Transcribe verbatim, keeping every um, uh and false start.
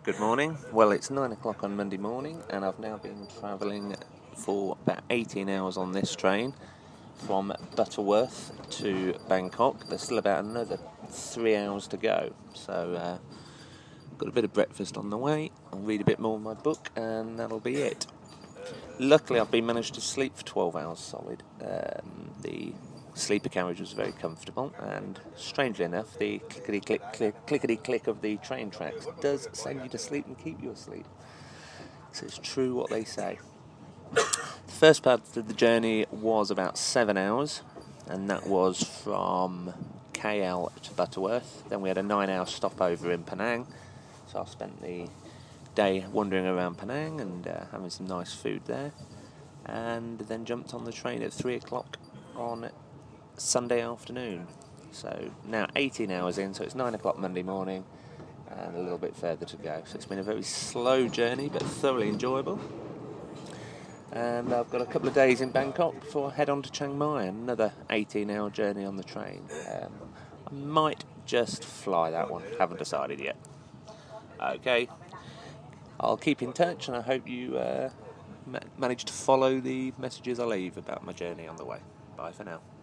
Good morning. Well, it's nine o'clock on Monday morning, and I've now been travelling for about eighteen hours on this train from Butterworth to Bangkok. There's still about another three hours to go, so uh, got a bit of breakfast on the way. I'll read a bit more of my book, and that'll be it. Luckily, I've been managed to sleep for twelve hours solid. Um, the sleeper carriage was very comfortable, and strangely enough, the clickety-click, click, clickety-click of the train tracks does send you to sleep and keep you asleep. So it's true what they say. The first part of the journey was about seven hours, and that was from K L to Butterworth. Then we had a nine-hour stopover in Penang, so I spent the day wandering around Penang and uh, having some nice food there, and then jumped on the train at three o'clock on Sunday afternoon. So now eighteen hours in, so it's nine o'clock Monday morning and a little bit further to go. So it's been a very slow journey but thoroughly enjoyable, and I've got a couple of days in Bangkok before I head on to Chiang Mai, another eighteen hour journey on the train. um, I might just fly that one, haven't decided yet. Okay, I'll keep in touch, and I hope you uh, ma- manage to follow the messages I leave about my journey on the way. Bye for now.